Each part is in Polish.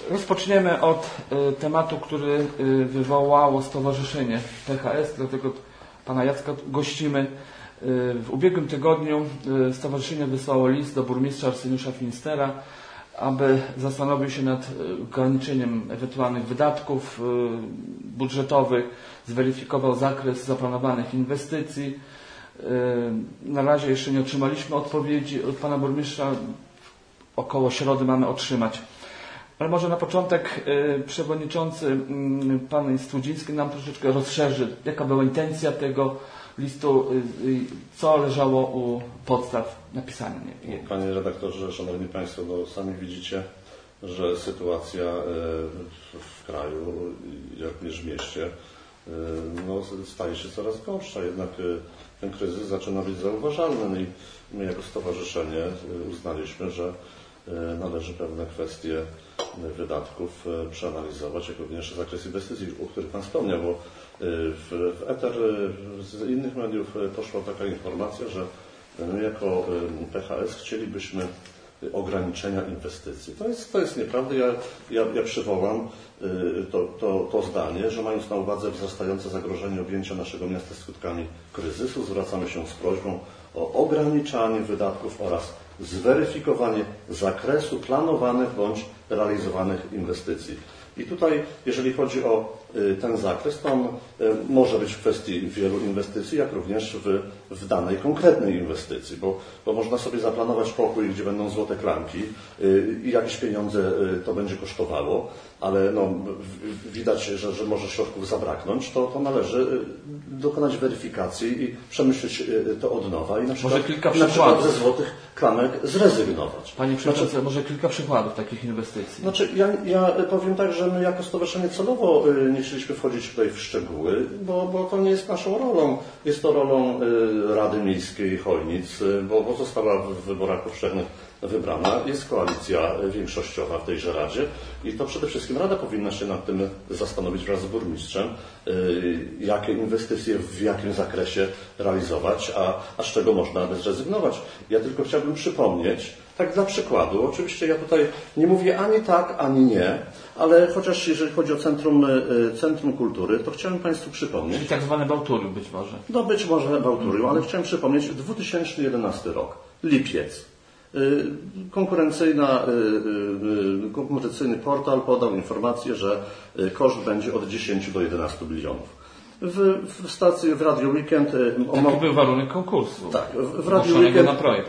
Rozpoczniemy od tematu, który wywołało Stowarzyszenie PHS, dlatego pana Jacka gościmy. W ubiegłym tygodniu Stowarzyszenie wysłało list do burmistrza Arseniusza Finstera, aby zastanowił się nad ograniczeniem ewentualnych wydatków budżetowych, zweryfikował zakres zaplanowanych inwestycji. Na razie jeszcze nie otrzymaliśmy odpowiedzi od pana burmistrza. Około środy mamy otrzymać. Ale może na początek przewodniczący pan Studziński nam troszeczkę rozszerzy, jaka była intencja tego listu, co leżało u podstaw napisania jego. Panie redaktorze, szanowni państwo, no sami widzicie, że sytuacja w kraju, jak również w mieście, no, staje się coraz gorsza. Jednak ten kryzys zaczyna być zauważalny. No i my jako stowarzyszenie uznaliśmy, że należy pewne kwestie wydatków przeanalizować, jak również zakres inwestycji, o których Pan wspomniał, bo w eter z innych mediów poszła taka informacja, że my jako PHS chcielibyśmy ograniczenia inwestycji. To jest nieprawda. Ja przywołam to zdanie, że mając na uwadze wzrastające zagrożenie objęcia naszego miasta skutkami kryzysu, zwracamy się z prośbą o ograniczanie wydatków oraz zweryfikowanie zakresu planowanych bądź realizowanych inwestycji. I tutaj, jeżeli chodzi o ten zakres, to on może być w kwestii wielu inwestycji, jak również w danej konkretnej inwestycji, bo można sobie zaplanować pokój, gdzie będą złote klamki i jakieś pieniądze to będzie kosztowało, ale no, widać, że może środków zabraknąć, to należy dokonać weryfikacji i przemyśleć to od nowa i na przykład ze złotych klamek zrezygnować. Panie Przewodniczący, może kilka przykładów takich inwestycji. Znaczy, ja powiem tak, że my jako stowarzyszenie celowo nie chcieliśmy wchodzić tutaj w szczegóły, bo to nie jest naszą rolą. Jest to rolą Rady Miejskiej Chojnic, bo została w wyborach powszechnych wybrana. Jest koalicja większościowa w tejże Radzie i to przede wszystkim Rada powinna się nad tym zastanowić wraz z burmistrzem, jakie inwestycje w jakim zakresie realizować, a z czego można by zrezygnować. Ja tylko chciałbym przypomnieć, tak dla przykładu, oczywiście ja tutaj nie mówię ani tak, ani nie, ale chociaż jeżeli chodzi o Centrum Kultury, to chciałem Państwu przypomnieć... Czyli tak zwane bałtury być może. No być może bałtury, ale chciałem przypomnieć 2011 rok, lipiec. Konkurencyjny portal podał informację, że koszt będzie od 10 do 11 milionów. W Radiu Weekend... Taki był warunek konkursu. Tak, w Radiu Weekend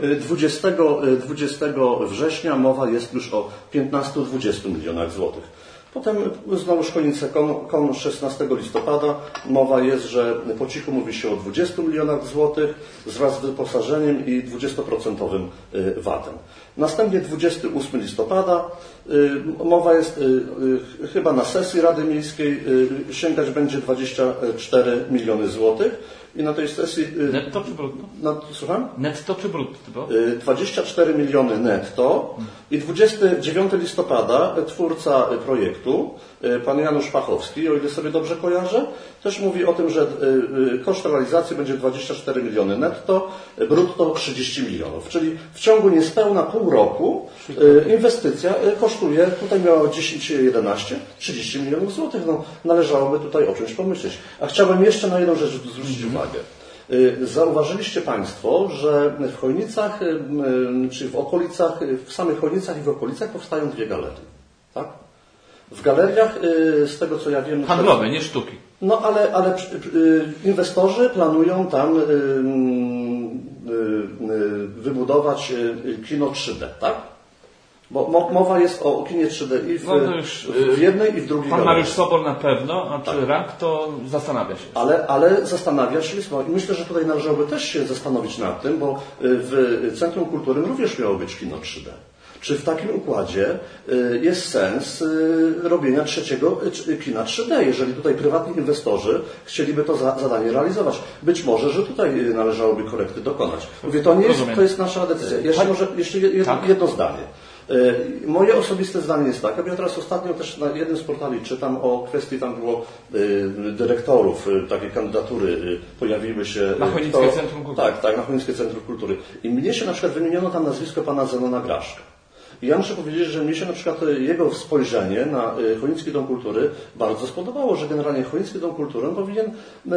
20 września mowa jest już o 15-20 milionach złotych. Potem znowuż Chojnice 16 listopada mowa jest, że po cichu mówi się o 20 milionach złotych wraz z wyposażeniem i 20% VAT-em. Następnie 28 listopada mowa jest chyba na sesji Rady Miejskiej sięgać będzie 24 miliony złotych. I na tej sesji... Netto czy brutto? Słucham? Netto czy brutto? 24 miliony netto i 29 listopada twórca projektu, pan Janusz Pachowski, o ile sobie dobrze kojarzę, też mówi o tym, że koszt realizacji będzie 24 miliony netto, brutto 30 milionów. Czyli w ciągu niespełna pół roku inwestycja kosztuje, tutaj miała 10-11, 30 milionów złotych. No, należałoby tutaj o czymś pomyśleć. A chciałbym jeszcze na jedną rzecz zwrócić uwagę. Zauważyliście Państwo, że w Chojnicach, czy w okolicach, w samych Chojnicach i w okolicach powstają dwie galerie. Tak? W galeriach, z tego co ja wiem... Handlowe, nie sztuki. No ale inwestorzy planują tam wybudować kino 3D, tak? Bo mowa jest o kinie 3D i w jednej i w drugiej. Pan Mariusz Sobol na pewno, a czy Rank to zastanawia się. Ale zastanawia się, i myślę, że tutaj należałoby też się zastanowić nad tym, bo w Centrum Kultury również miało być kino 3D. Czy w takim układzie jest sens robienia trzeciego kina 3D, jeżeli tutaj prywatni inwestorzy chcieliby to zadanie realizować? Być może, że tutaj należałoby korekty dokonać. Mówię, to jest nasza decyzja. Jeszcze jedno zdanie. Moje osobiste zdanie jest takie, ja teraz ostatnio też na jednym z portali czytam o kwestii, tam było dyrektorów, takie kandydatury pojawiły się. Na Chojnickie Centrum Kultury. Tak, na Chojnickie Centrum Kultury. I mnie się na przykład wymieniono tam nazwisko pana Zenona Graszka. I ja muszę powiedzieć, że mnie się na przykład jego spojrzenie na Chojnicki Dom Kultury bardzo spodobało, że generalnie Chojnicki Dom Kultury powinien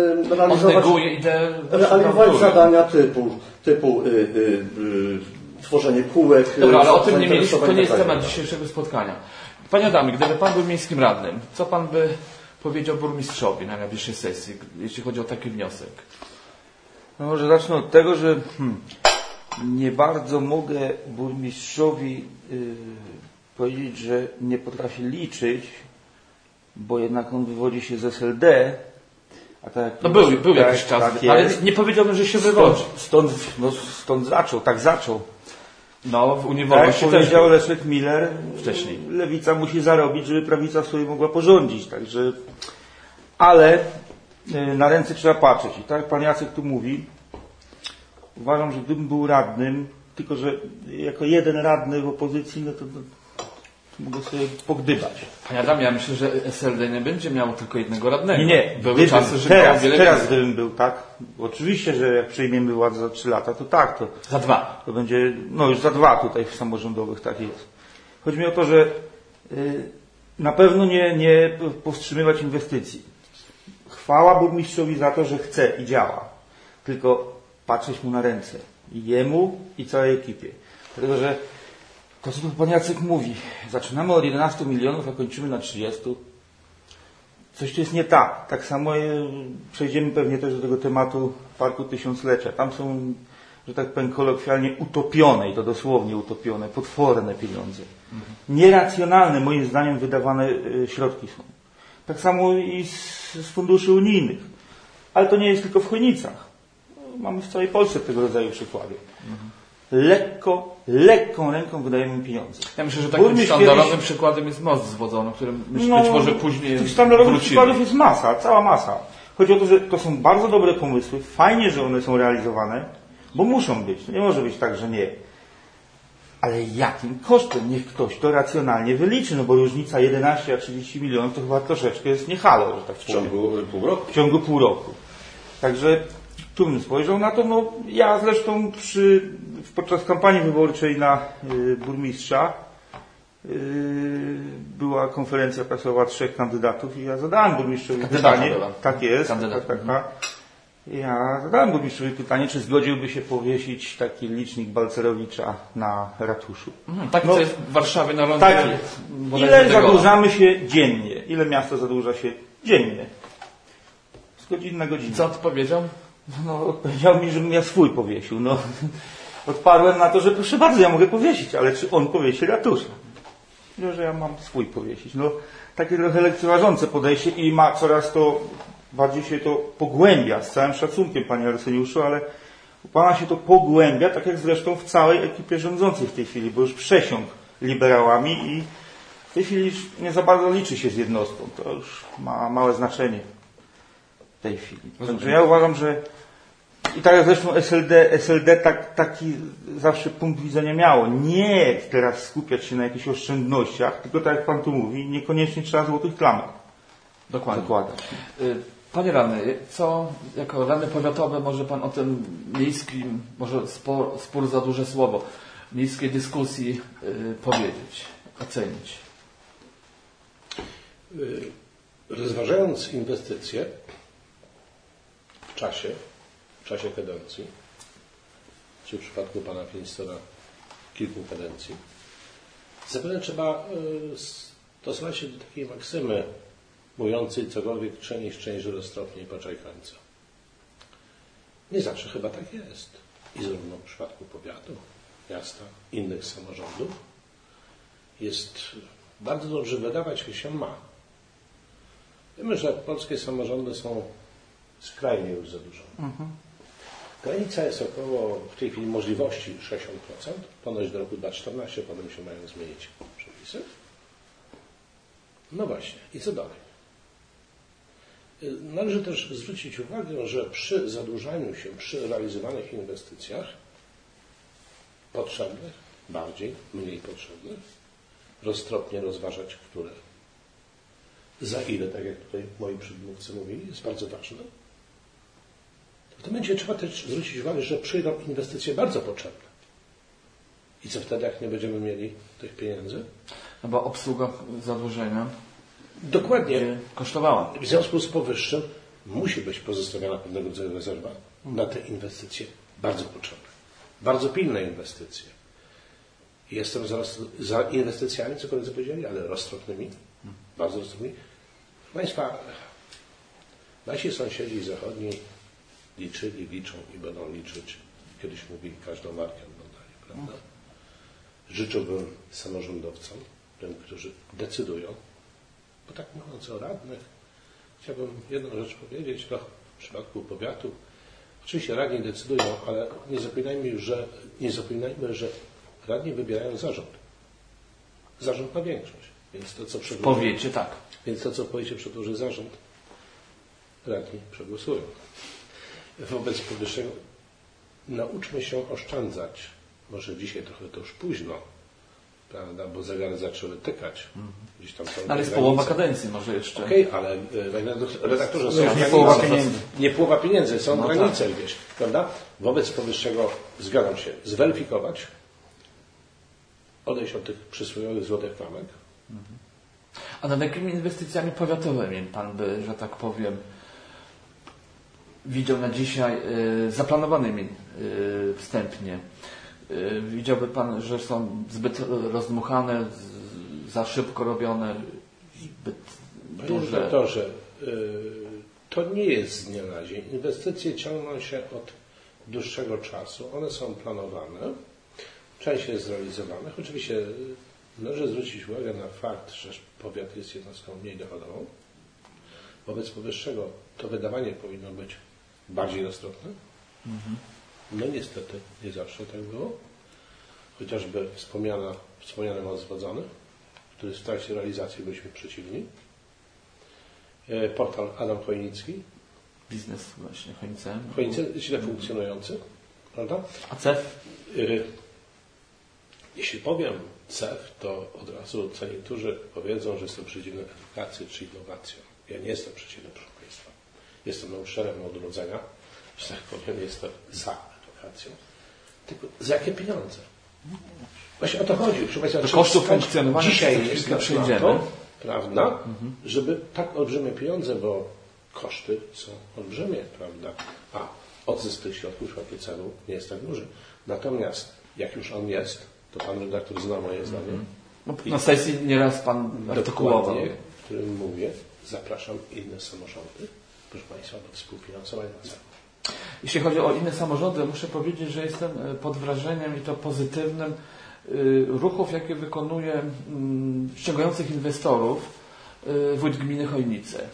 realizować zadania typu tworzenie kółek. Dobra, ale o tym nie mieliśmy, to nie jest temat dzisiejszego spotkania. Panie Adamie, gdyby Pan był miejskim radnym, co Pan by powiedział burmistrzowi na najbliższej sesji, jeśli chodzi o taki wniosek? No może zacznę od tego, że nie bardzo mogę burmistrzowi powiedzieć, że nie potrafi liczyć, bo jednak on wywodzi się z SLD. A tak, no był jakiś czas, ale nie powiedziałbym, że się wywodzi. Stąd zaczął, tak zaczął. No, w Unii Wolności też powiedział Leszek Miller, wcześniej. Lewica musi zarobić, żeby prawica sobie mogła porządzić. Także, ale na ręce trzeba patrzeć. I tak jak pan Jacek tu mówi, uważam, że gdybym był radnym, tylko że jako jeden radny w opozycji, no to mogę sobie pogdybać. Panie Adamie, ja myślę, że SLD nie będzie miało tylko jednego radnego. Nie. Były czasy, że teraz gdybym był, tak? Oczywiście, że jak przejmiemy władzę za 3 lata, to tak. Za 2. To będzie, no już za 2 tutaj w samorządowych tak jest. Chodzi mi o to, że na pewno nie powstrzymywać inwestycji. Chwała burmistrzowi za to, że chce i działa. Tylko patrzeć mu na ręce. I jemu, i całej ekipie. Dlatego, że to, co tu pan Jacek mówi, zaczynamy od 11 milionów, a kończymy na 30. Coś tu jest nie tak. Tak samo przejdziemy pewnie też do tego tematu Parku Tysiąclecia. Tam są, że tak powiem kolokwialnie, utopione, i to dosłownie utopione, potworne pieniądze. Nieracjonalne, moim zdaniem, wydawane środki są. Tak samo i z funduszy unijnych. Ale to nie jest tylko w Chojnicach. Mamy w całej Polsce tego rodzaju przykłady. Lekką ręką wydajemy pieniądze. Ja myślę, że takim sztandarowym przykładem jest most z Wodzoną, którym być może później tych sztandarowych przykładów jest masa, cała masa. Chodzi o to, że to są bardzo dobre pomysły, fajnie, że one są realizowane, bo muszą być. Nie może być tak, że nie. Ale jakim kosztem? Niech ktoś to racjonalnie wyliczy, no bo różnica 11 a 30 milionów to chyba troszeczkę jest nie halo, że tak powiem. W ciągu pół roku? W ciągu pół roku. Także tu bym spojrzał na to, no ja zresztą podczas kampanii wyborczej na burmistrza była konferencja prasowa 3 kandydatów i ja zadałem burmistrzowi pytanie. Tak jest. Ja zadałem burmistrzowi pytanie, czy zgodziłby się powiesić taki licznik Balcerowicza na ratuszu. Tak, co jest w Warszawie na lądzie. Tak jest. Ile zadłużamy się dziennie? Ile miasto zadłuża się dziennie? Z godziny na godzinę. Co odpowiedział? No, odpowiedział mi, żebym ja swój powiesił. No, odparłem na to, że proszę bardzo, ja mogę powiesić, ale czy on powiesi ratusza? Powiedział, że ja mam swój powiesić. No, takie trochę lekceważące podejście i ma coraz to bardziej się to pogłębia, z całym szacunkiem, panie Arseniuszu, ale u pana się to pogłębia, tak jak zresztą w całej ekipie rządzącej w tej chwili, bo już przesiąkł liberałami i w tej chwili nie za bardzo liczy się z jednostką. To już ma małe znaczenie w tej chwili. Także ja uważam, że i tak jak zresztą SLD taki zawsze punkt widzenia miało. Nie teraz skupiać się na jakichś oszczędnościach, tylko tak jak pan tu mówi, niekoniecznie trzeba złotych klamek zakładać. Panie radny, co jako radny powiatowy może pan o tym miejskim, może spór za duże słowo, miejskiej dyskusji powiedzieć, ocenić? Rozważając inwestycje w czasie kadencji, czy w przypadku pana Finstora kilku kadencji, zapewne trzeba stosować się do takiej maksymy mówiącej cokolwiek szczęść roztropnie i patrzaj końca. Nie zawsze chyba tak jest. I zarówno w przypadku powiatu, miasta, innych samorządów jest bardzo dobrze wydawać się ma. Wiemy, że polskie samorządy są skrajnie już zadłużone. Granica jest około w tej chwili możliwości 60%, ponoć do roku 2014, potem się mają zmienić przepisy. No właśnie, i co dalej? Należy też zwrócić uwagę, że przy zadłużaniu się, przy realizowanych inwestycjach potrzebnych, bardziej, mniej potrzebnych, roztropnie rozważać, które za ile, tak jak tutaj moi przedmówcy mówili, jest bardzo ważne. W tym momencie trzeba też zwrócić uwagę, że przyjdą inwestycje bardzo potrzebne. I co wtedy, jak nie będziemy mieli tych pieniędzy? No bo obsługa zadłużenia Dokładnie. kosztowała. W związku z powyższym musi być pozostawiona pewnego rodzaju rezerwa na te inwestycje bardzo potrzebne. Bardzo pilne inwestycje. Jestem za inwestycjami, co koledzy powiedzieli, ale roztropnymi, bardzo roztropnymi. Państwa, nasi sąsiedzi zachodni liczyli, liczą i będą liczyć. Kiedyś mówili, każdą markę oddali, prawda? Życzyłbym samorządowcom, tym, którzy decydują, bo tak mówiąc o radnych, chciałbym jedną rzecz powiedzieć, no, w przypadku powiatu, oczywiście radni decydują, ale nie zapominajmy, że radni wybierają zarząd. Zarząd ma większość. Więc to, co Powiecie tak. Więc to, co w powiecie przedłoży zarząd, radni przegłosują. Wobec powyższego nauczmy się oszczędzać. Może dzisiaj trochę to już późno, prawda, bo zegary zaczęły tykać. Gdzieś tam są ale jest połowa kadencji może jeszcze. Okej, ale redaktorze, są nie połowa pieniędzy, są granice tak. gdzieś, prawda? Wobec powyższego zgadzam się zweryfikować, odejść od tych przysłowiowych złotych klamek. A nad jakimi inwestycjami powiatowymi pan by, że tak powiem, widział na dzisiaj zaplanowanymi wstępnie? Widziałby pan, że są zbyt rozdmuchane, za szybko robione, zbyt Panie duże? redaktorze, to nie jest z dnia na dzień. Inwestycje ciągną się od dłuższego czasu. One są planowane. Część jest zrealizowanych. Oczywiście należy zwrócić uwagę na fakt, że powiat jest jednostką mniej dochodową. Wobec powyższego to wydawanie powinno być bardziej roztropne. No niestety nie zawsze tak było. Chociażby wspomniany most zwodzony, który w trakcie realizacji byliśmy przeciwni. Portal Adam Chojnicki. Biznes właśnie, Chojnice. Chojnice źle funkcjonujący, prawda? A CEF? Jeśli powiem CEF, to od razu co niektórzy powiedzą, że jestem przeciwny edukacji czy innowacjom. Ja nie jestem przeciwny, proszę Państwa. Jestem nauczycielem od urodzenia, że tak powiem, jestem za edukacją. Tylko za jakie pieniądze? Właśnie o to chodzi. Proszę Państwa, Do kosztów funkcjonowania dzisiaj jest przejdziemy. to, prawda, żeby tak olbrzymie pieniądze, bo koszty są olbrzymie, prawda, a odzysk tych środków w celu nie jest tak duży. Natomiast jak już on jest, to pan redaktor zna moje zdanie. Na sesji nieraz pan artykułował. Dokładnie, w którym mówię, zapraszam inne samorządy, proszę Państwa, do współfinansowania celu. Jeśli chodzi o inne samorządy, muszę powiedzieć, że jestem pod wrażeniem i to pozytywnym ruchów, jakie wykonuje ściągających inwestorów wójt gminy Chojnice.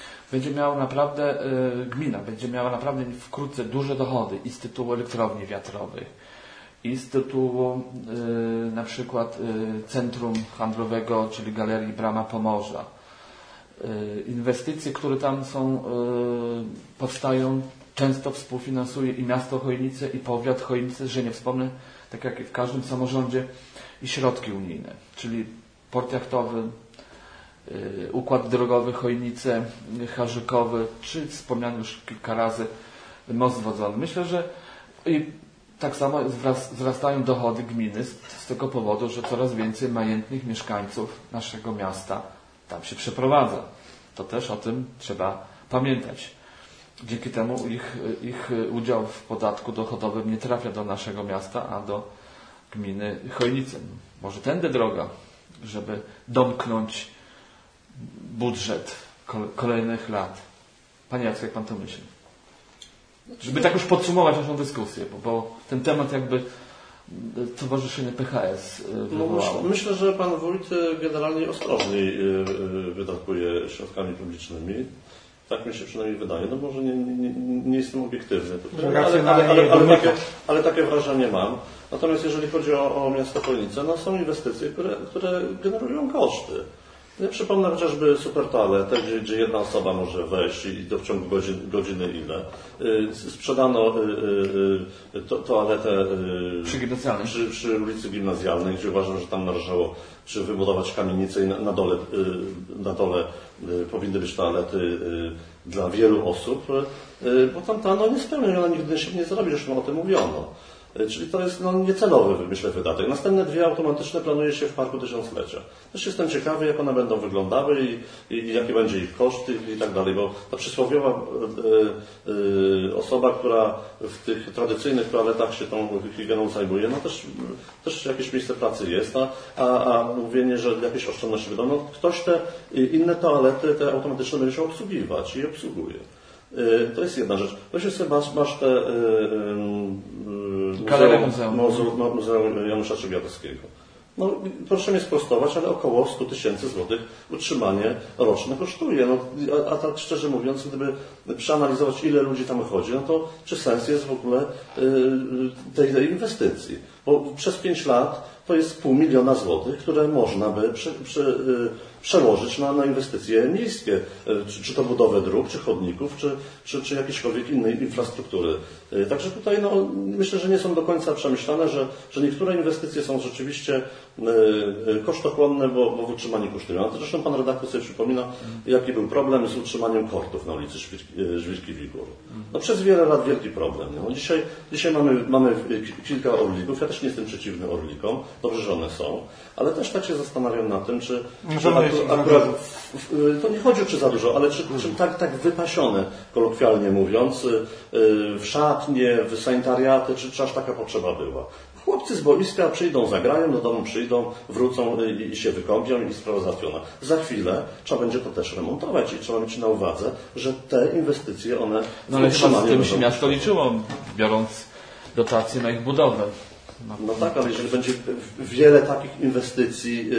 Gmina będzie miała naprawdę wkrótce duże dochody i z tytułu elektrowni wiatrowych, i z tytułu na przykład centrum handlowego, czyli Galerii Brama Pomorza. Inwestycje, które tam są, powstają, często współfinansuje i miasto Chojnice, i powiat Chojnice, że nie wspomnę, tak jak i w każdym samorządzie, i środki unijne, czyli port jachtowy, układ drogowy Chojnice, Harzykowy, czy wspomniany już kilka razy most zwodzony. Myślę, że i tak samo wzrastają dochody gminy z tego powodu, że coraz więcej majętnych mieszkańców naszego miasta tam się przeprowadza. To też o tym trzeba pamiętać. Dzięki temu ich udział w podatku dochodowym nie trafia do naszego miasta, a do gminy Chojnice. Może tędy droga, żeby domknąć budżet kolejnych lat. Panie Jacku, jak pan to myśli? Żeby tak już podsumować naszą dyskusję, bo ten temat jakby Stowarzyszenie PHS wywołało. Myślę, że pan wójt generalnie ostrożniej wydatkuje środkami publicznymi. Tak mi się przynajmniej wydaje. No może nie jestem obiektywny tutaj, ale takie wrażenie mam. Natomiast jeżeli chodzi o miasto Chojnice, no są inwestycje, które generują koszty. Ja przypomnę chociażby supertoaletę, gdzie jedna osoba może wejść i to w ciągu godziny ile. Sprzedano toaletę przy ulicy Gimnazjalnej, gdzie uważam, że tam należało wybudować kamienicę i na dole powinny być toalety dla wielu osób, bo tam nie spełnia, ona nigdy się nie zrobi, zresztą o tym mówiono. Czyli to jest niecelowy, myślę, wydatek. Następne 2 automatyczne planuje się w Parku Tysiąclecia. Też jestem ciekawy, jak one będą wyglądały i jakie będzie ich koszty i tak dalej, bo ta przysłowiowa osoba, która w tych tradycyjnych toaletach się tą higieną zajmuje, no też jakieś miejsce pracy jest, a mówienie, że jakieś oszczędności będą, no ktoś te inne toalety, te automatyczne będzie się obsługiwać i obsługuje. To jest jedna rzecz. Właśnie sobie masz te Muzeum Janusza Trzebiatowskiego. No, proszę mnie sprostować, ale około 100 000 złotych utrzymanie roczne kosztuje. No, a tak szczerze mówiąc, gdyby przeanalizować, ile ludzi tam chodzi, no to czy sens jest w ogóle tej inwestycji? Bo przez 5 lat to jest 500 000 złotych, które można by przełożyć na inwestycje miejskie, czy to budowę dróg, czy chodników, czy jakiejśkolwiek innej infrastruktury. Także tutaj myślę, że nie są do końca przemyślane, że niektóre inwestycje są rzeczywiście kosztochłonne, bo w utrzymaniu kosztują. A zresztą pan redaktor sobie przypomina, jaki był problem z utrzymaniem kortów na ulicy Żwirki-Wigór. No przez wiele lat wielki problem. No, dzisiaj mamy kilka orlików. Ja też nie jestem przeciwny orlikom. Dobrze, że one są. Ale też tak się zastanawiam nad tym, czy akurat to nie chodzi o czy za dużo, ale czy tak wypasione, kolokwialnie mówiąc, w szatnie, w sanitariaty, czy aż taka potrzeba była. Chłopcy z boiska przyjdą, zagrają, do domu przyjdą, wrócą i się wykąpią i sprawa załatwiona. Za chwilę trzeba będzie to też remontować i trzeba mieć na uwadze, że te inwestycje, one... No ale chyba z tym się miasto liczyło, biorąc dotacje na ich budowę. No tak, ale jeżeli będzie wiele takich inwestycji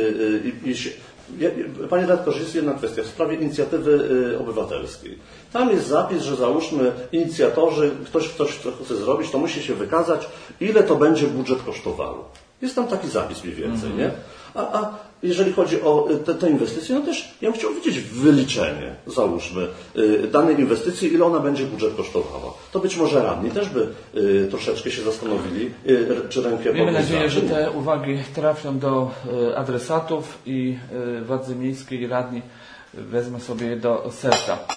Panie redaktorze, jest jedna kwestia w sprawie inicjatywy obywatelskiej. Tam jest zapis, że załóżmy inicjatorzy, ktoś co chce zrobić, to musi się wykazać, ile to będzie budżet kosztowało. Jest tam taki zapis mniej więcej, nie? A jeżeli chodzi o te inwestycje, no też ja bym chciał widzieć wyliczenie, załóżmy, danej inwestycji, ile ona będzie budżet kosztowała. To być może radni też by troszeczkę się zastanowili, czy rękę... Miejmy nadzieję, że te uwagi trafią do adresatów i władzy miejskiej i radni wezmą sobie je do serca.